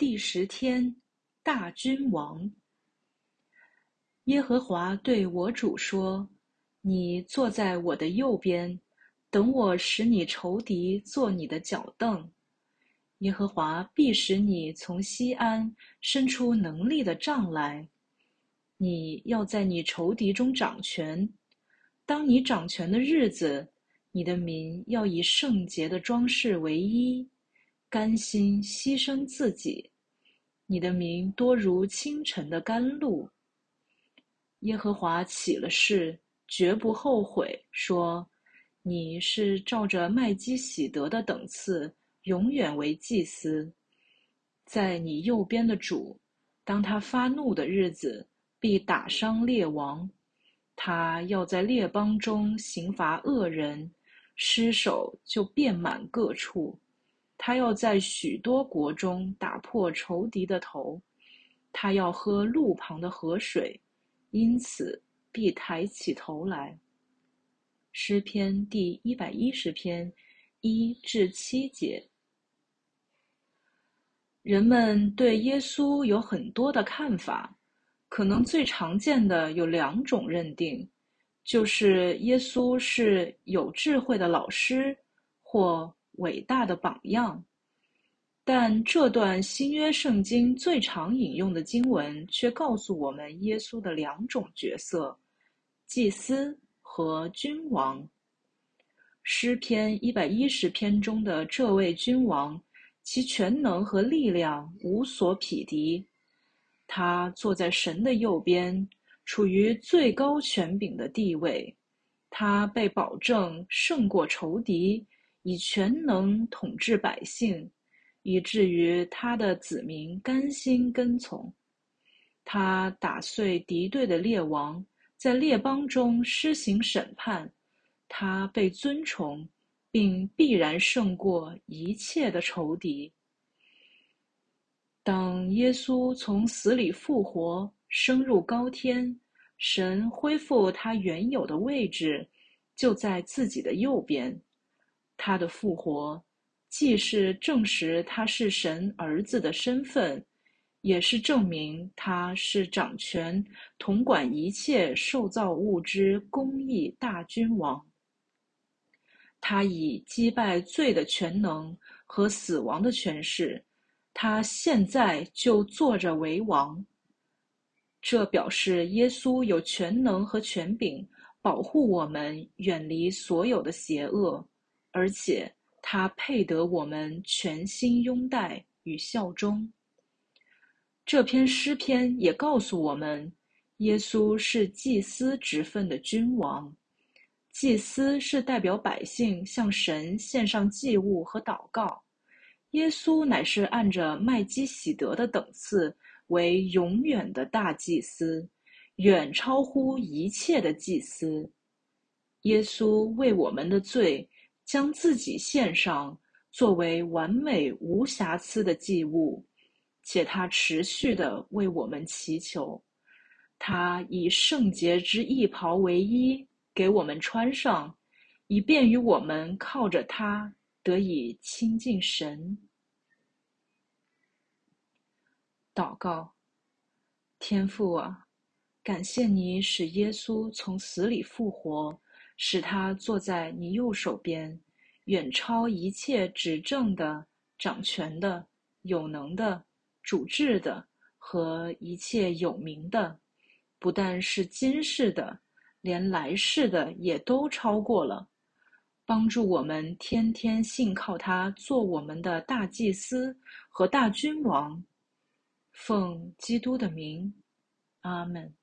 第10天，大君王。耶和华对我主说：你坐在我的右边，等我使你仇敌做你的脚凳。耶和华必使你从西安伸出能力的杖来，你要在你仇敌中掌权。当你掌权的日子，你的民要以圣洁的装饰为衣，甘心牺牲自己。你的民多如清晨的甘露。耶和华起了誓，绝不后悔，说：你是照着麦基洗德的等次，永远为祭司。在你右边的主，当他发怒的日子，必打伤列王。他要在列邦中刑罚恶人，尸首就遍满各处。他要在许多国中打破仇敌的头。他要喝路旁的河水，因此必抬起头来。诗篇第110篇1至7节。人们对耶稣有很多的看法，可能最常见的有2种认定，就是耶稣是有智慧的老师或伟大的榜样。但这段新约圣经最常引用的经文却告诉我们耶稣的2种角色：祭司和君王。诗篇110篇中的这位君王，其权能和力量无所匹敌。他坐在神的右边，处于最高权柄的地位。他被保证胜过仇敌，以全能统治百姓，以至于他的子民甘心跟从。他打碎敌对的列王，在列邦中施行审判。他被尊崇，并必然胜过一切的仇敌。当耶稣从死里复活，升入高天，神恢复他原有的位置，就在自己的右边。他的复活既是证实他是神儿子的身份，也是证明他是掌权统管一切受造物之公义大君王。他以击败罪的权能和死亡的权势，他现在就坐着为王。这表示耶稣有权能和权柄保护我们远离所有的邪恶，而且他配得我们全心拥戴与效忠。这篇诗篇也告诉我们，耶稣是祭司职分的君王。祭司是代表百姓向神献上祭物和祷告，耶稣乃是按着麦基洗德的等次为永远的大祭司，远超乎一切的祭司。耶稣为我们的罪将自己献上，作为完美无瑕疵的祭物，且他持续地为我们祈求。他以圣洁之义袍为衣，给我们穿上，以便于我们靠着它得以亲近神。祷告。天父啊，感谢你使耶稣从死里复活，使他坐在你右手边，远超一切执政的、掌权的、有能的、主治的和一切有名的，不但是今世的，连来世的也都超过了。帮助我们天天信靠他做我们的大祭司和大君王。奉基督的名，阿们。